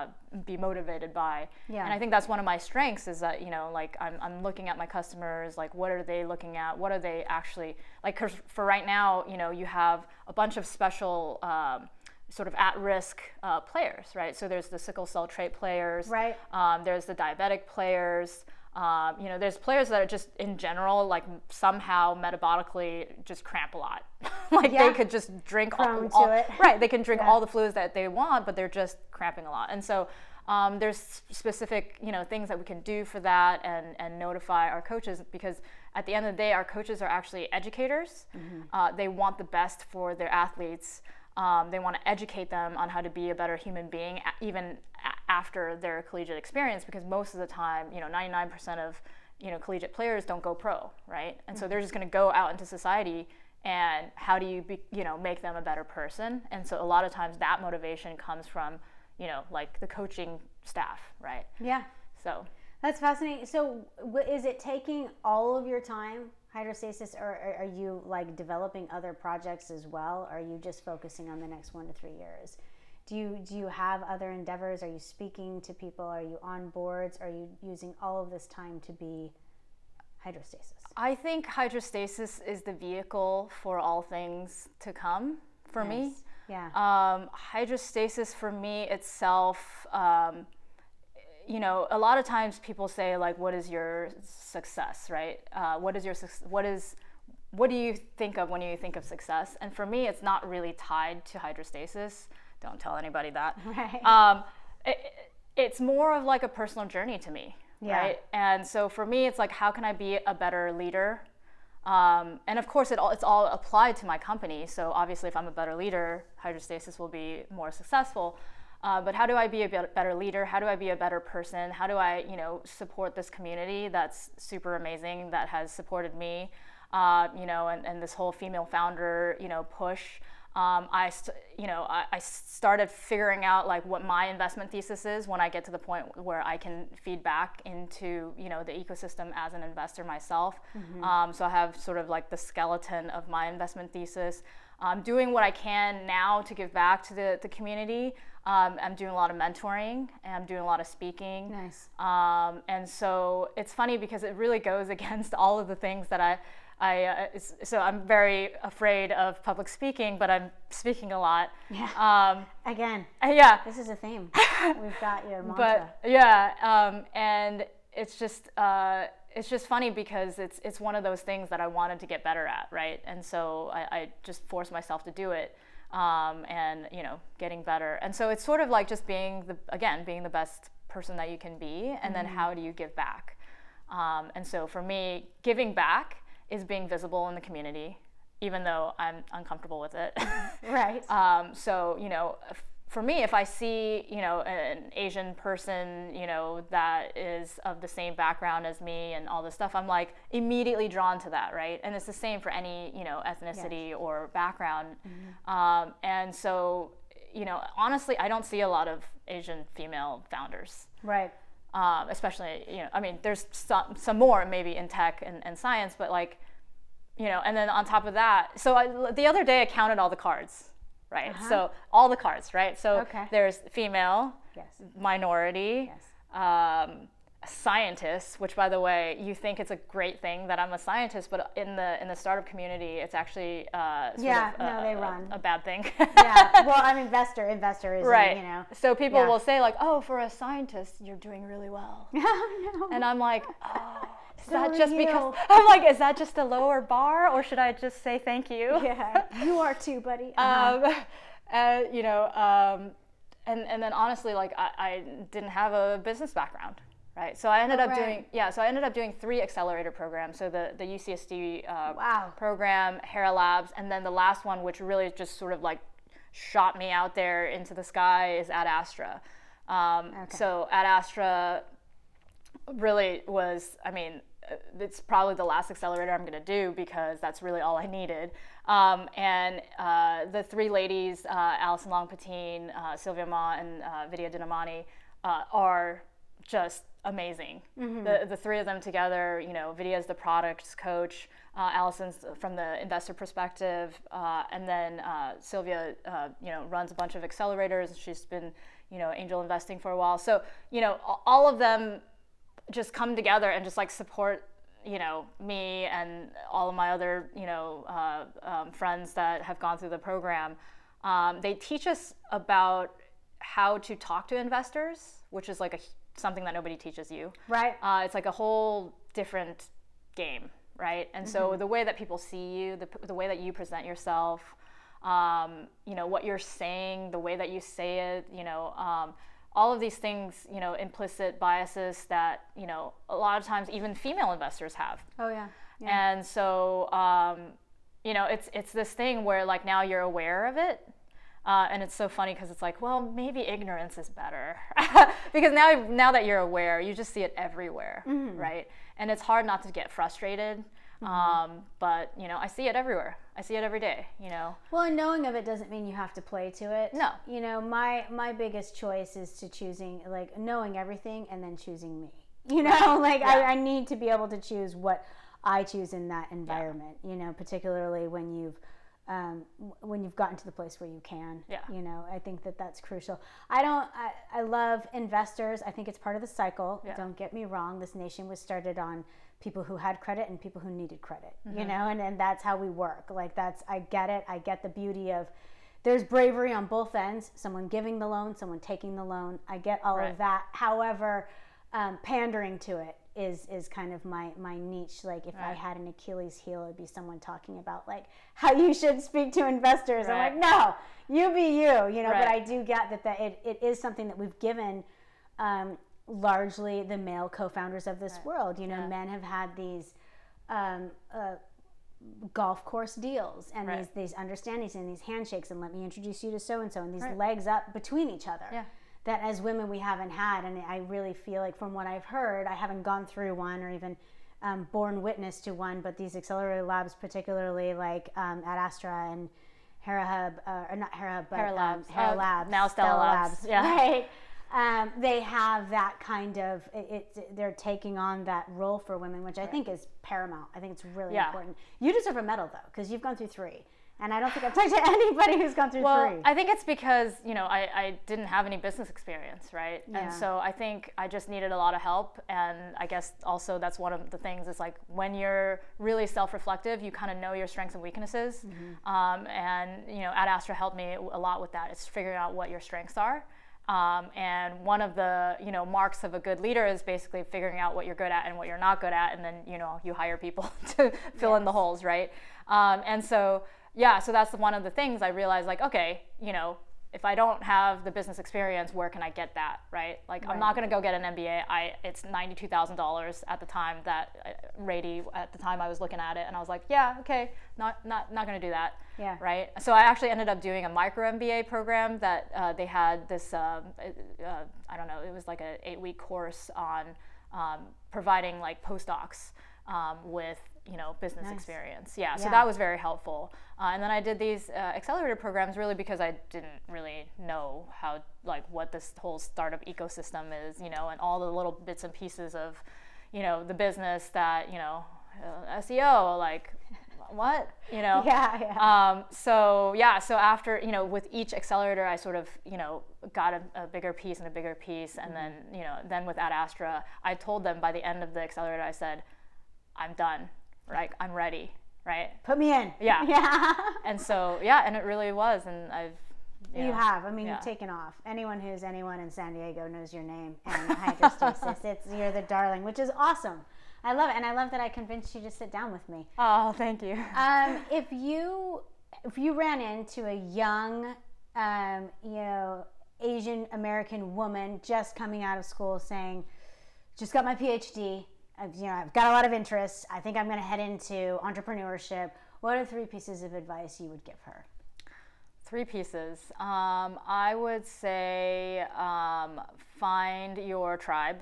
be motivated by. Yeah. And I think that's one of my strengths is that, you know, like I'm looking at my customers, like what are they looking at? What are they actually like? 'Cause for right now, you know, you have a bunch of special sort of at-risk players, right? So there's the sickle cell trait players, Right. There's the diabetic players. You know, there's players that are just in general, like somehow metabolically just cramp a lot. Like Yeah. they could just drink Prone all to it. right. They can drink Yeah. all the fluids that they want, but they're just cramping a lot. And so there's specific, you know, things that we can do for that and notify our coaches, because at the end of the day, our coaches are actually educators. They want the best for their athletes. They want to educate them on how to be a better human being, even after their collegiate experience, because most of the time, you know, 99% of, you know, collegiate players don't go pro, right? And so they're just going to go out into society, and how do you, make them a better person? And so a lot of times that motivation comes from, you know, like the coaching staff, right? Yeah. So That's fascinating. So is it taking all of your time, hydrostasis, or are you like developing other projects as well? Or are you just focusing on the next 1 to 3 years? Do you have other endeavors? Are you speaking to people? Are you on boards? Are you using all of this time to be hydrostasis? I think hydrostasis is the vehicle for all things to come for me. Yeah. Hydrostasis for me itself, you know, a lot of times people say like, what is your success, right? What do you think of when you think of success? And for me, it's not really tied to hydrostasis. Don't tell anybody that. Right. It's more of like a personal journey to me, Yeah. right? And so for me, it's like, how can I be a better leader? And of course, it's all applied to my company. So obviously, if I'm a better leader, hydrostasis will be more successful. But how do I be a better leader? How do I be a better person? How do I, you know, support this community that's super amazing, that has supported me, you know, and this whole female founder, you know, push. I started figuring out like what my investment thesis is when I get to the point where I can feed back into, the ecosystem as an investor myself. So I have sort of like the skeleton of my investment thesis. I'm doing what I can now to give back to the community. I'm doing a lot of mentoring and I'm doing a lot of speaking. Nice. And so it's funny because it really goes against all of the things that so I'm very afraid of public speaking, but I'm speaking a lot. Yeah. Again. Yeah. This is a theme. We've got your mantra. But yeah, and it's just funny because it's one of those things that I wanted to get better at, right? And so I just forced myself to do it, and getting better. And so it's sort of like just being the best person that you can be, and then how do you give back? And so for me, giving back is being visible in the community, even though I'm uncomfortable with it. Right. So, for me, if I see, an Asian person, that is of the same background as me and all this stuff, I'm like immediately drawn to that, right? And it's the same for any, ethnicity Yes. or background. And so, honestly, I don't see a lot of Asian female founders. Right. Especially, there's some more maybe in tech and science, but like, and then on top of that, so the other day I counted all the cards, right? So all the cards, right? So there's female, Yes. minority, Yes. scientists, which by the way, you think it's a great thing that I'm a scientist, but in the startup community, it's actually they run. a bad thing. Yeah. Well, I'm investor is Right. So people Yeah. will say like, oh, for a scientist, you're doing really well. No. And I'm like, oh, is So that are just you. because I'm like, is that just a lower bar, or should I just say thank you? Yeah. You are too, buddy. And then honestly, like I didn't have a business background, right? So I ended up doing 3 accelerator programs. So the UCSD Wow. program, Hera Labs, and then the last one, which really just sort of like shot me out there into the sky, is Ad Astra. So Ad Astra really was, it's probably the last accelerator I'm going to do because that's really all I needed. And the 3 ladies, Alison Long-Patine, Sylvia Ma, and Vidya Dinamani, are just amazing. The 3 of them together, Vidya's the product coach, Alison's from the investor perspective, and then Sylvia, runs a bunch of accelerators. She's been, angel investing for a while. So, all of them just come together and just like support, me and all of my other, friends that have gone through the program. They teach us about how to talk to investors, which is like something that nobody teaches you. Right. It's like a whole different game, right? And so the way that people see you, the way that you present yourself, what you're saying, the way that you say it, all of these things, implicit biases that, a lot of times even female investors have. Oh yeah. And so, it's this thing where like now you're aware of it. And it's so funny because it's like, well, maybe ignorance is better because now that you're aware, you just see it everywhere, right? And it's hard not to get frustrated. But I see it everywhere. I see it every day. Well, and knowing of it doesn't mean you have to play to it. No. My biggest choice is to choosing, like, knowing everything and then choosing me. I need to be able to choose what I choose in that environment. Particularly when you've gotten to the place where you can. Yeah. I think that's crucial. I love investors. I think it's part of the cycle. Yeah. Don't get me wrong. This nation was started on people who had credit and people who needed credit, and that's how we work. Like I get it. I get the beauty of there's bravery on both ends, someone giving the loan, someone taking the loan. I get all of that. However, pandering to it is kind of my niche. Like if I had an Achilles heel, it'd be someone talking about like how you should speak to investors. I'm like, no, you be you, but I do get that it is something that we've given largely the male co-founders of this world. Men have had these golf course deals and these understandings and these handshakes and let me introduce you to so-and-so and these legs up between each other. Yeah. That as women we haven't had, and I really feel like from what I've heard, I haven't gone through one or even borne witness to one, but these accelerator labs, particularly like Ad Astra and Hera Hub, or not Hera Hub, but Hera Labs. Hera Labs. Now Stella Labs. Yeah. Right. They have that kind of, they're taking on that role for women, which I think is paramount. I think it's really important. You deserve a medal, though, because you've gone through 3. And I don't think I've talked to anybody who's gone through 3. Well, I think it's because, I didn't have any business experience, right? Yeah. And so I think I just needed a lot of help. And I guess also that's one of the things is like when you're really self-reflective, you kind of know your strengths and weaknesses. And, Ad Astra helped me a lot with that. It's figuring out what your strengths are. And one of the, marks of a good leader is basically figuring out what you're good at and what you're not good at. And then, you hire people to fill in the holes, right? And so, so that's one of the things I realized, like, okay, if I don't have the business experience, where can I get that, right? Like, I'm not going to go get an MBA. It's $92,000 at the time that Rady, at the time I was looking at it, and I was like, yeah, okay, not going to do that, right? So I actually ended up doing a micro MBA program that they had this, I don't know, it was like an 8-week course on providing like postdocs with business experience. So that was very helpful. And then I did these accelerator programs really because I didn't really know how, like, what this whole startup ecosystem is, and all the little bits and pieces of, the business that, SEO, like, what, So after, with each accelerator, I sort of, got a bigger piece and a bigger piece. And then, then with Ad Astra, I told them by the end of the accelerator, I said, I'm done. Like, I'm ready, right? Put me in. Yeah. And so, and it really was. And you have. I mean, you've taken off. Anyone who's anyone in San Diego knows your name and Hydrostasis. You're the darling, which is awesome. I love it. And I love that I convinced you to sit down with me. Oh, thank you. If you ran into a young, Asian American woman just coming out of school saying, just got my PhD, I've got a lot of interests. I think I'm going to head into entrepreneurship. What are 3 pieces of advice you would give her? 3 pieces. I would say find your tribe.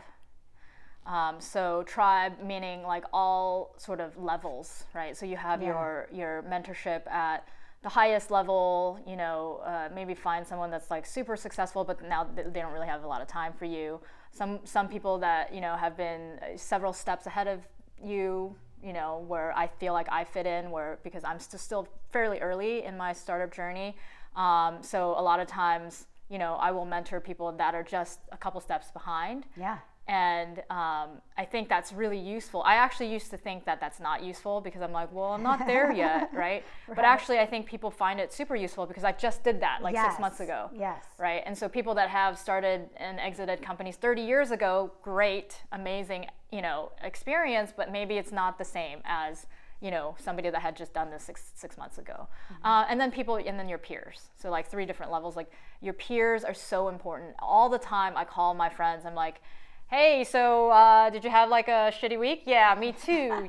So tribe meaning like all sort of levels, right? So you have your mentorship at the highest level, maybe find someone that's like super successful, but now they don't really have a lot of time for you. Some people that, have been several steps ahead of you, where I feel like I fit in, because I'm still fairly early in my startup journey. So a lot of times, I will mentor people that are just a couple steps behind. Yeah. And I think that's really useful. I actually used to think that that's not useful because I'm like, well, I'm not there yet, right? But actually, I think people find it super useful because I just did that like 6 months ago. Yes. Right? And so people that have started and exited companies 30 years ago, great, amazing, experience, but maybe it's not the same as, somebody that had just done this six months ago. And then your peers. So like 3 different levels. Like your peers are so important. All the time I call my friends, I'm like, hey, so did you have like a shitty week? Yeah, me too,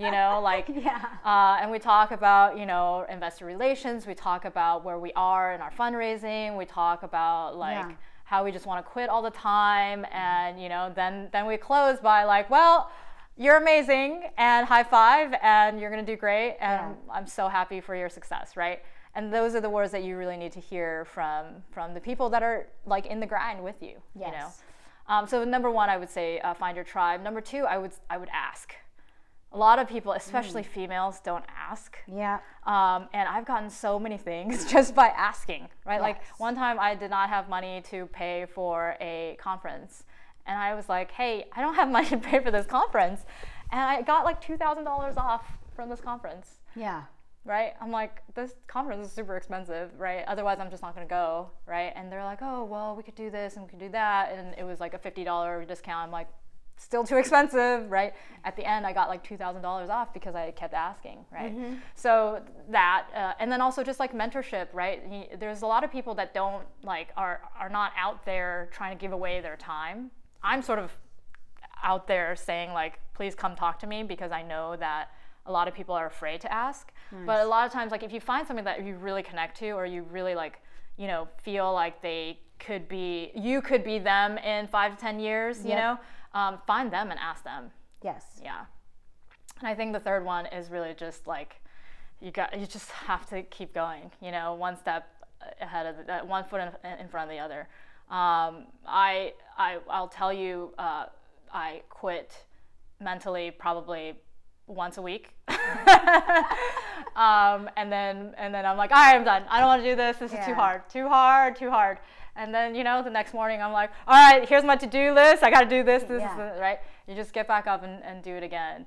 and we talk about, investor relations. We talk about where we are in our fundraising. We talk about like how we just want to quit all the time. And, then we close by like, well, you're amazing and high five and you're going to do great. And I'm so happy for your success, right? And those are the words that you really need to hear from the people that are like in the grind with you, So number 1, I would say find your tribe. Number 2, I would ask. A lot of people, especially females, don't ask. Yeah. And I've gotten so many things just by asking, right? Like one time I did not have money to pay for a conference. And I was like, hey, I don't have money to pay for this conference. And I got like $2,000 off from this conference. Yeah. Right? I'm like, this conference is super expensive, right? Otherwise, I'm just not going to go, right? And they're like, oh, well, we could do this and we could do that. And it was like a $50 discount. I'm like, still too expensive, right? At the end, I got like $2,000 off because I kept asking, right? Mm-hmm. So that, and then also just like mentorship, right? There's a lot of people that don't like, are not out there trying to give away their time. I'm sort of out there saying like, please come talk to me because I know that a lot of people are afraid to ask. Nice. But a lot of times, like if you find something that you really connect to, or you really like, feel like you could be them in 5 to 10 years, find them and ask them. Yes. Yeah. And I think the third one is really just like you just have to keep going, you know, one step ahead of one foot in front of the other. I'll tell you, I quit mentally probably once a week. And then I'm like, all right, I'm done. I don't want to do this. This is too hard. And then, you know, the next morning I'm like, all right, here's my to-do list. I got to do this, right? You just get back up and do it again.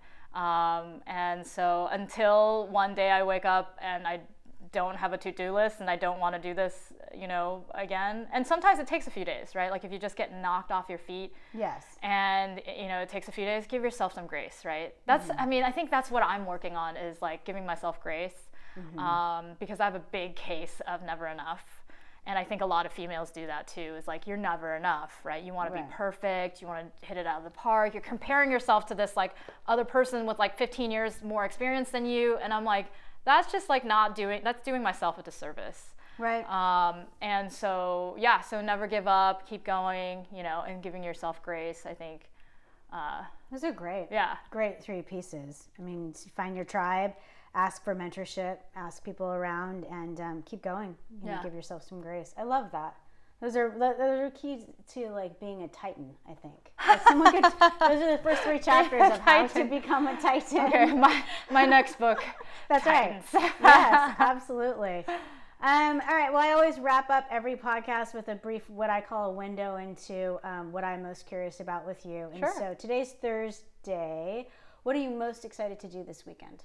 And so until one day I wake up and I don't have a to-do list and I don't want to do this, you know, again. And sometimes it takes a few days, right? Like if you just get knocked off your feet. Yes. And, you know, it takes a few days, give yourself some grace, right? That's, I mean, I think that's what I'm working on, is like giving myself grace, because I have a big case of never enough. And I think a lot of females do that too, is like, you're never enough, right? You want to be perfect. You want to hit it out of the park. You're comparing yourself to this like other person with like 15 years more experience than you. And I'm like, that's just like that's doing myself a disservice. Right. And so, yeah, so never give up, keep going, you know, and giving yourself grace, I think. Those are great. Yeah. Great 3 pieces. I mean, find your tribe, ask for mentorship, ask people around, and keep going. You know, give yourself some grace. I love that. Those are keys to like being a titan, I think. Like those are the first 3 chapters of how to become a titan. Okay, my next book. That's Titans. Right. Yes, absolutely. All right. Well, I always wrap up every podcast with a brief, what I call a window into what I'm most curious about with you. And so today's Thursday. What are you most excited to do this weekend?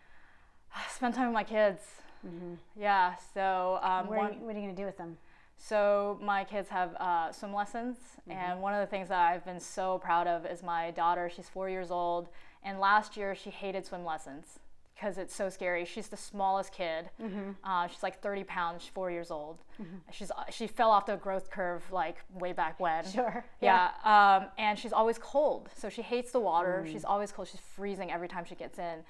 Spend time with my kids. Yeah. So what are you going to do with them? So my kids have swim lessons, and one of the things that I've been so proud of is my daughter. She's 4 years old, and last year she hated swim lessons because it's so scary. She's the smallest kid. She's like 30 pounds. She's 4 years old. She fell off the growth curve like way back when. Sure. Yeah. And she's always cold, so she hates the water. She's always cold. She's freezing every time she gets in.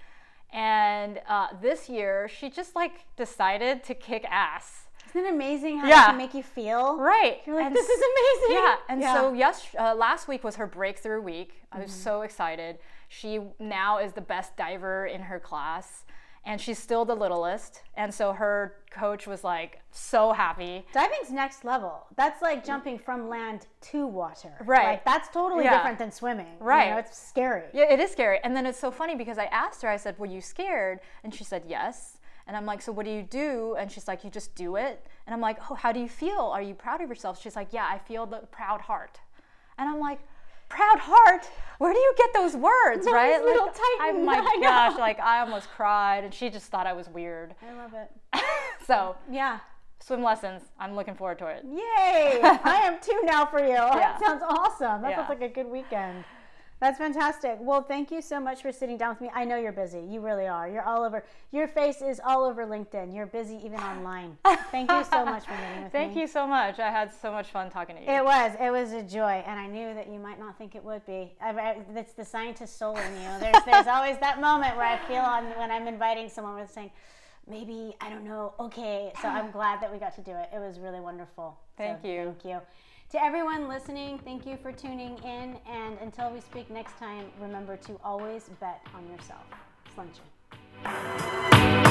And this year she just like decided to kick ass. Isn't it amazing how it can make you feel? Right. You're like, this is amazing. Yeah. And so last week was her breakthrough week. I was so excited. She now is the best diver in her class, and she's still the littlest. And so her coach was like so happy. Diving's next level. That's like jumping from land to water. Right. Like that's totally different than swimming. Right. You know, it's scary. Yeah, it is scary. And then it's so funny because I asked her, I said, were you scared? And she said, yes. And I'm like, so what do you do? And she's like, you just do it. And I'm like, oh, how do you feel? Are you proud of yourself? She's like, yeah, I feel the proud heart. And I'm like, proud heart? Where do you get those words, right? Little like, titan. Oh my gosh, like I almost cried, and she just thought I was weird. I love it. So yeah, swim lessons. I'm looking forward to it. Yay! I am too now for you. That sounds awesome. That sounds like a good weekend. That's fantastic. Well, thank you so much for sitting down with me. I know you're busy. You really are. You're all over. Your face is all over LinkedIn. You're busy even online. Thank you so much for meeting with me. Thank you so much. I had so much fun talking to you. It was a joy, and I knew that you might not think it would be. It's the scientist soul in you. There's always that moment where I feel when I'm inviting someone with saying, maybe, I don't know, okay. So I'm glad that we got to do it. It was really wonderful. Thank you. Thank you. To everyone listening, thank you for tuning in. And until we speak next time, remember to always bet on yourself. Slunch.